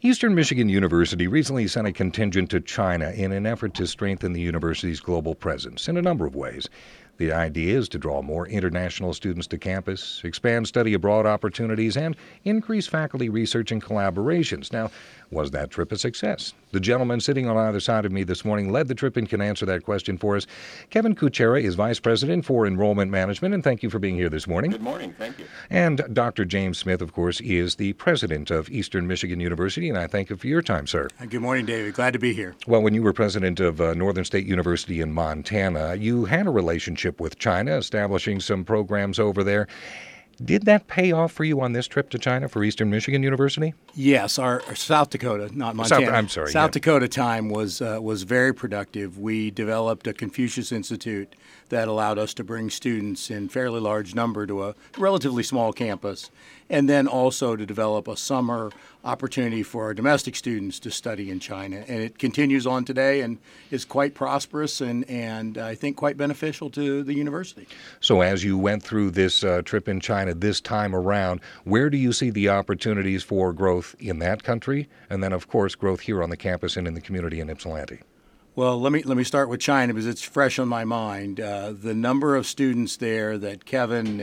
Eastern Michigan University recently sent a contingent to China in an effort to strengthen the university's global presence in a number of ways. The idea is to draw more international students to campus, expand study abroad opportunities, and increase faculty research and collaborations. Now, was that trip a success? The gentleman sitting on either side of me this morning led the trip and can answer that question for us. Kevin Kuchera is Vice President for Enrollment Management, and thank you for being here this morning. Good morning. Thank you. And Dr. James Smith, of course, is the President of Eastern Michigan University, and I thank you for your time, sir. Good morning, David. Glad to be here. Well, when you were president of Northern State University in Montana, you had a relationship with China, establishing some programs over there. Did that pay off for you on this trip to China for Eastern Michigan University? Yes, our South Dakota, not Montana. South Dakota time was very productive. We developed a Confucius Institute that allowed us to bring students in fairly large number to a relatively small campus, and then also to develop a summer opportunity for our domestic students to study in China. And it continues on today and is quite prosperous and I think quite beneficial to the university. So as you went through this trip in China this time around, where do you see the opportunities for growth in that country? And then, of course, growth here on the campus and in the community in Ypsilanti? Well, let me start with China because it's fresh on my mind. The number of students there that Kevin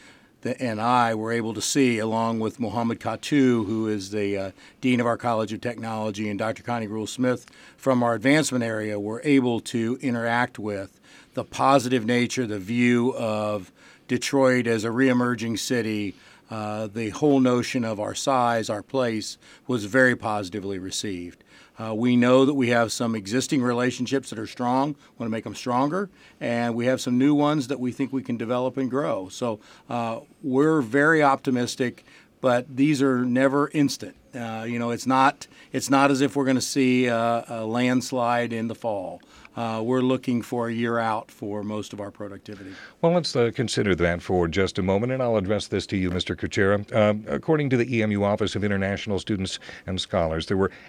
and I were able to see, along with Mohammed Katu, who is the Dean of our College of Technology, and Dr. Connie Gruhl-Smith from our advancement area, were able to interact with the positive nature, the view of Detroit as a reemerging city. The whole notion of our size, our place, was very positively received. We know that we have some existing relationships that are strong, want to make them stronger, and we have some new ones that we think we can develop and grow. So we're very optimistic, but these are never instant. It's not as if we're going to see a landslide in the fall. We're looking for a year out for most of our productivity. Well, let's consider that for just a moment, and I'll address this to you, Mr. Kuchera. According to the EMU Office of International Students and Scholars, there were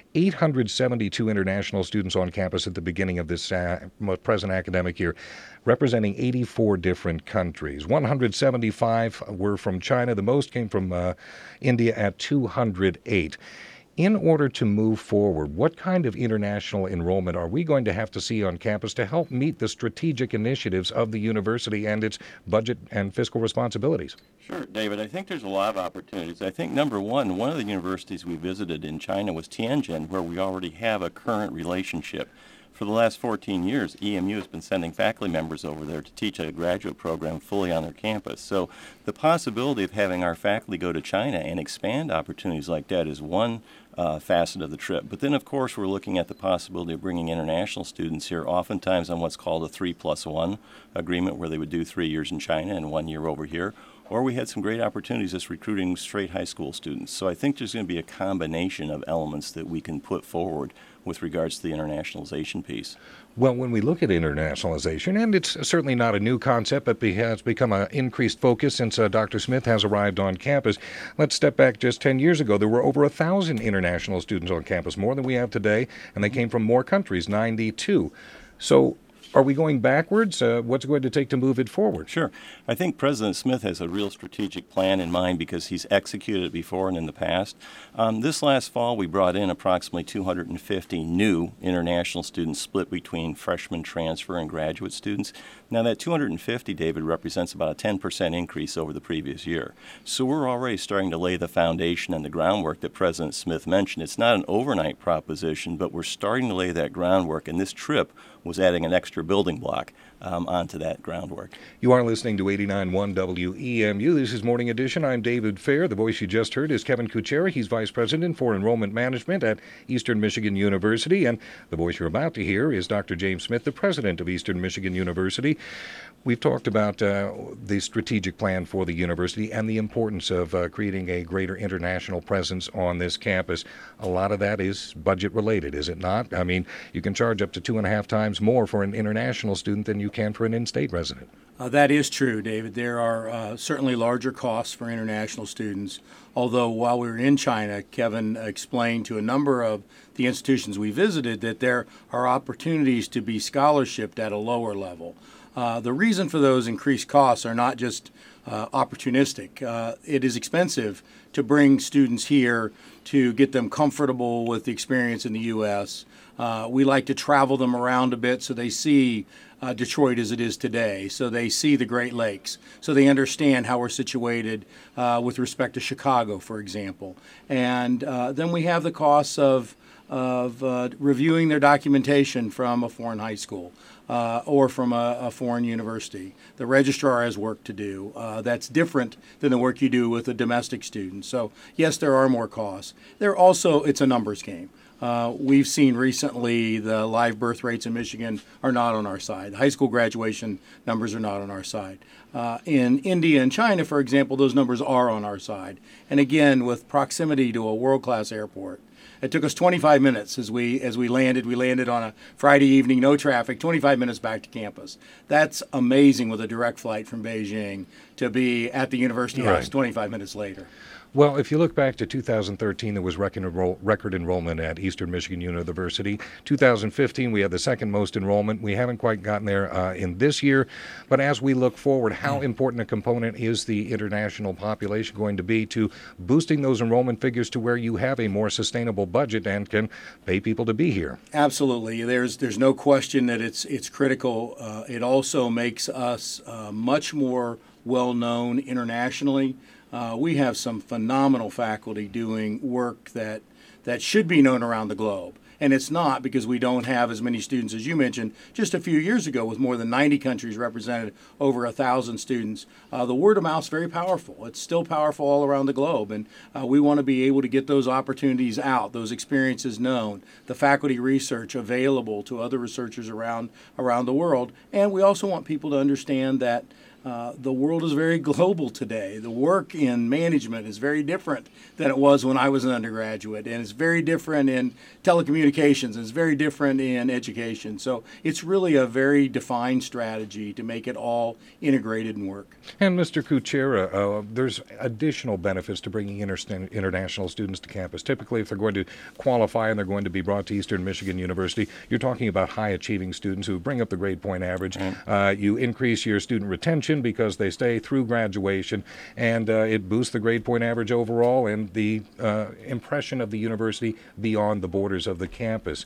872 international students on campus at the beginning of this present academic year, representing 84 different countries. 175 were from China. The most came from India at 208. In order to move forward, what kind of international enrollment are we going to have to see on campus to help meet the strategic initiatives of the university and its budget and fiscal responsibilities? Sure, David. I think there's a lot of opportunities. I think, number one of the universities we visited in China was Tianjin, where we already have a current relationship. For the last 14 years, EMU has been sending faculty members over there to teach a graduate program fully on their campus. So the possibility of having our faculty go to China and expand opportunities like that is one facet of the trip. But then, of course, we're looking at the possibility of bringing international students here, oftentimes on what's called a 3+1 agreement, where they would do 3 years in China and 1 year over here. Or we had some great opportunities just recruiting straight high school students. So I think there's going to be a combination of elements that we can put forward with regards to the internationalization piece. Well, when we look at internationalization, and it's certainly not a new concept, but it has become an increased focus since Dr. Smith has arrived on campus. Let's step back just 10 years ago. There were over 1,000 international students on campus, more than we have today, and they came from more countries, 92. So are we going backwards? What's it going to take to move it forward? Sure. I think President Smith has a real strategic plan in mind because he's executed it before and in the past. This last fall, we brought in approximately 250 new international students split between freshman transfer and graduate students. Now, that 250, David, represents about a 10% increase over the previous year. So we're already starting to lay the foundation and the groundwork that President Smith mentioned. It's not an overnight proposition, but we're starting to lay that groundwork, and this trip was adding an extra building block onto that groundwork. You are listening to 89.1 WEMU. This is Morning Edition. I'm David Fair. The voice you just heard is Kevin Kuchera. He's Vice President for Enrollment Management at Eastern Michigan University. And the voice you're about to hear is Dr. James Smith, the President of Eastern Michigan University. We've talked about the strategic plan for the university and the importance of creating a greater international presence on this campus. A lot of that is budget related, is it not? I mean, you can charge up to 2.5 times more for an international student than you can for an in-state resident. That is true, David. There are certainly larger costs for international students, although while we were in China, Kevin explained to a number of the institutions we visited that there are opportunities to be scholarshiped at a lower level. The reason for those increased costs are not just opportunistic. It is expensive to bring students here to get them comfortable with the experience in the U.S. We like to travel them around a bit so they see Detroit as it is today, so they see the Great Lakes, so they understand how we're situated with respect to Chicago, for example. And then we have the costs of reviewing their documentation from a foreign high school or from a foreign university. The registrar has work to do. That's different than the work you do with a domestic student. So yes, there are more costs. It's a numbers game. We've seen recently the live birth rates in Michigan are not on our side. The high school graduation numbers are not on our side. In India and China, for example, those numbers are on our side. And again, with proximity to a world-class airport, it took us 25 minutes as we landed. We landed on a Friday evening, no traffic, 25 minutes back to campus. That's amazing with a direct flight from Beijing to be at the University House 25 minutes later. Well, if you look back to 2013, there was record enrollment at Eastern Michigan University. 2015, we had the second most enrollment. We haven't quite gotten there in this year. But as we look forward, how important a component is the international population going to be to boosting those enrollment figures to where you have a more sustainable budget and can pay people to be here? Absolutely. There's no question that it's critical. It also makes us much more well-known internationally. We have some phenomenal faculty doing work that should be known around the globe. And it's not because we don't have as many students as you mentioned just a few years ago with more than 90 countries represented, over 1,000 students. The word of mouth is very powerful. It's still powerful all around the globe. And we want to be able to get those opportunities out, those experiences known, the faculty research available to other researchers around the world. And we also want people to understand that the world is very global today. The work in management is very different than it was when I was an undergraduate, and it's very different in telecommunications, and it's very different in education. So it's really a very defined strategy to make it all integrated and work. And Mr. Kuchera, there's additional benefits to bringing international students to campus. Typically, if they're going to qualify and they're going to be brought to Eastern Michigan University, you're talking about high-achieving students who bring up the grade point average. You increase your student retention because they stay through graduation, and it boosts the grade point average overall and the impression of the university beyond the borders of the campus.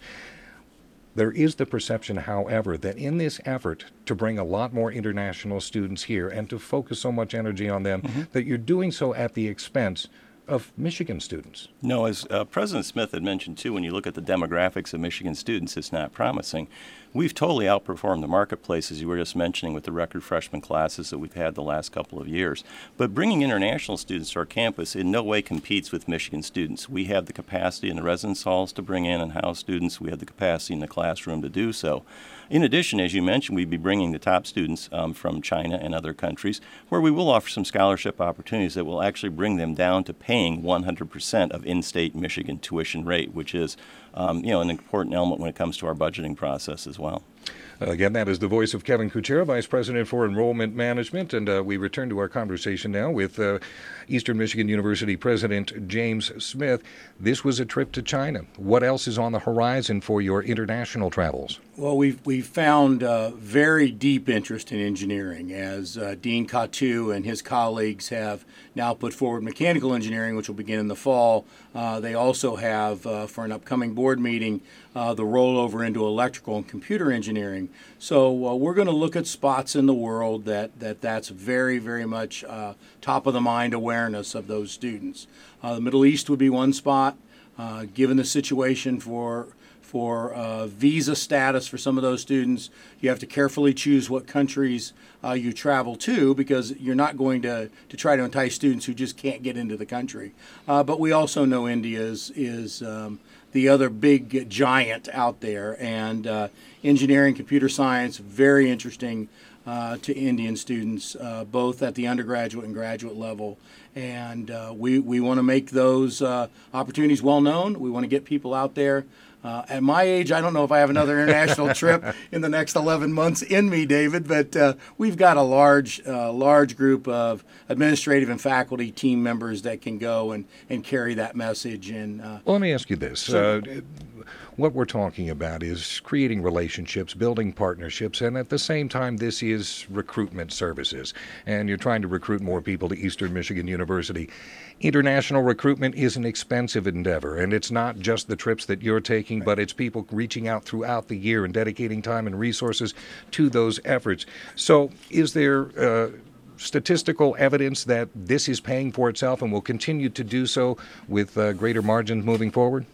There is the perception, however, that in this effort to bring a lot more international students here and to focus so much energy on them, that you're doing so at the expense of Michigan students. No, as President Smith had mentioned too, when you look at the demographics of Michigan students, it's not promising. We've totally outperformed the marketplace, as you were just mentioning, with the record freshman classes that we've had the last couple of years. But bringing international students to our campus in no way competes with Michigan students. We have the capacity in the residence halls to bring in and house students. We have the capacity in the classroom to do so. In addition, as you mentioned, we'd be bringing the top students from China and other countries, where we will offer some scholarship opportunities that will actually bring them down to paying 100% of in-state Michigan tuition rate, which is an important element when it comes to our budgeting process as well. Again, that is the voice of Kevin Kuchera, Vice President for Enrollment Management, and we return to our conversation now with Eastern Michigan University President James Smith. This was a trip to China. What else is on the horizon for your international travels? Well, we've found very deep interest in engineering, as Dean Katu and his colleagues have now put forward mechanical engineering, which will begin in the fall. They also have, for an upcoming board meeting, the rollover into electrical and computer engineering. So we're going to look at spots in the world that's very, very much top of the mind awareness of those students. The Middle East would be one spot, given the situation for visa status for some of those students. You have to carefully choose what countries you travel to, because you're not going to try to entice students who just can't get into the country. But we also know India is the other big giant out there, and engineering, computer science, very interesting to Indian students, both at the undergraduate and graduate level. And we want to make those opportunities well known. We want to get people out there. At my age, I don't know if I have another international trip in the next 11 months in me, David, but we've got a large group of administrative and faculty team members that can go and carry that message. And well, let me ask you this. what we're talking about is creating relationships, building partnerships, and at the same time, this is recruitment services. And you're trying to recruit more people to Eastern Michigan University. International recruitment is an expensive endeavor, and it's not just the trips that you're taking, but it's people reaching out throughout the year and dedicating time and resources to those efforts. So is there statistical evidence that this is paying for itself and will continue to do so with greater margins moving forward?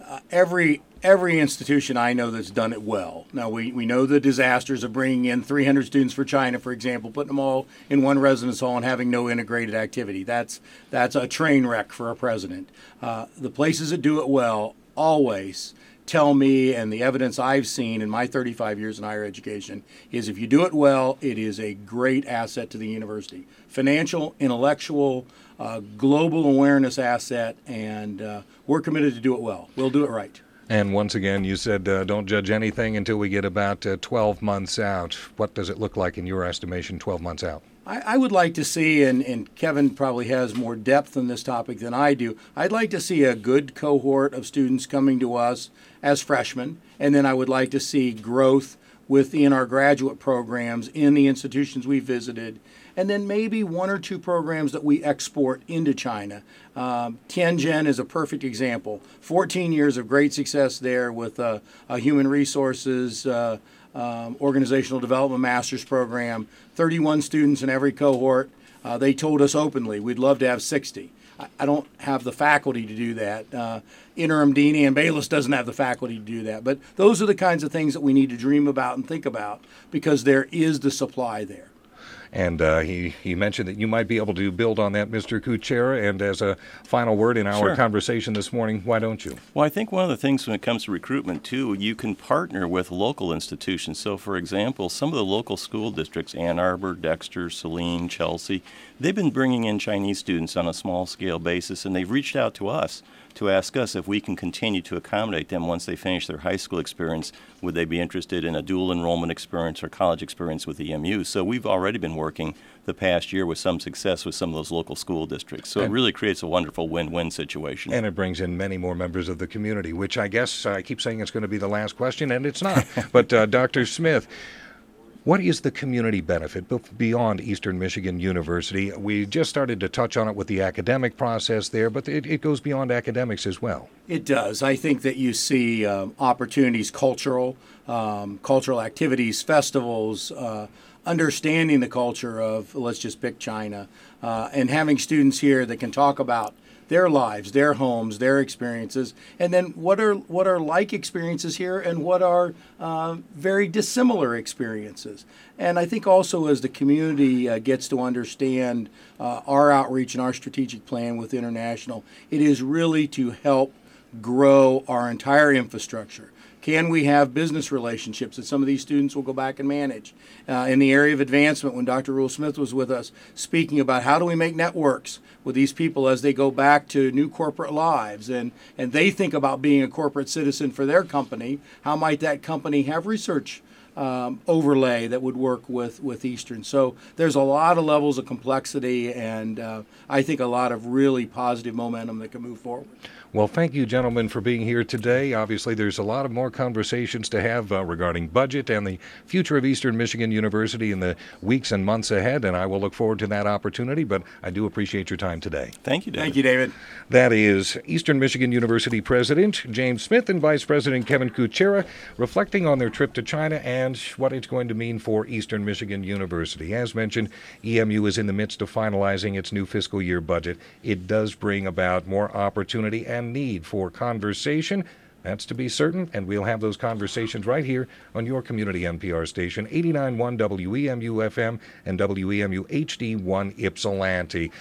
Every institution I know that's done it well. Now, we know the disasters of bringing in 300 students for China, for example, putting them all in one residence hall and having no integrated activity. That's a train wreck for a president. The places that do it well always tell me, and the evidence I've seen in my 35 years in higher education, is if you do it well, it is a great asset to the university. Financial, intellectual, global awareness asset, and we're committed to do it well. We'll do it right. And once again, you said don't judge anything until we get about 12 months out. What does it look like in your estimation 12 months out? I would like to see, and Kevin probably has more depth on this topic than I do, I'd like to see a good cohort of students coming to us as freshmen, and then I would like to see growth within our graduate programs in the institutions we visited, and then maybe one or two programs that we export into China. Tianjin is a perfect example. 14 years of great success there with a human resources organizational development master's program, 31 students in every cohort. They told us openly, we'd love to have 60. I don't have the faculty to do that. Interim Dean Ann Bayless doesn't have the faculty to do that. But those are the kinds of things that we need to dream about and think about because there is the supply there. And he mentioned that you might be able to build on that, Mr. Kuchera. And as a final word in our conversation this morning, why don't you? Well, I think one of the things when it comes to recruitment, too, you can partner with local institutions. So, for example, some of the local school districts, Ann Arbor, Dexter, Saline, Chelsea, they've been bringing in Chinese students on a small-scale basis, and they've reached out to us to ask us if we can continue to accommodate them once they finish their high school experience. Would they be interested in a dual enrollment experience or college experience with EMU? So we've already been working the past year with some success with some of those local school districts. So it really creates a wonderful win-win situation. And it brings in many more members of the community, which I guess I keep saying it's going to be the last question, and it's not. But Dr. Smith, what is the community benefit beyond Eastern Michigan University? We just started to touch on it with the academic process there, but it goes beyond academics as well. It does. I think that you see opportunities, cultural activities, festivals, understanding the culture of, let's just pick China, and having students here that can talk about their lives, their homes, their experiences, and then what are like experiences here and what are very dissimilar experiences. And I think also as the community gets to understand our outreach and our strategic plan with International, it is really to help grow our entire infrastructure. Can we have business relationships that some of these students will go back and manage? In the area of advancement, when Dr. Rule Smith was with us speaking about how do we make networks with these people as they go back to new corporate lives and they think about being a corporate citizen for their company, how might that company have research overlay that would work with Eastern? So there's a lot of levels of complexity and I think a lot of really positive momentum that can move forward. Well, thank you, gentlemen, for being here today. Obviously, there's a lot of more conversations to have regarding budget and the future of Eastern Michigan University in the weeks and months ahead, and I will look forward to that opportunity, but I do appreciate your time today. Thank you, David. Thank you, David. That is Eastern Michigan University President James Smith and Vice President Kevin Kuchera reflecting on their trip to China and what it's going to mean for Eastern Michigan University. As mentioned, EMU is in the midst of finalizing its new fiscal year budget. It does bring about more opportunity and need for conversation. That's to be certain, and we'll have those conversations right here on your community NPR station, 89.1 WEMU FM and WEMU HD1 Ypsilanti.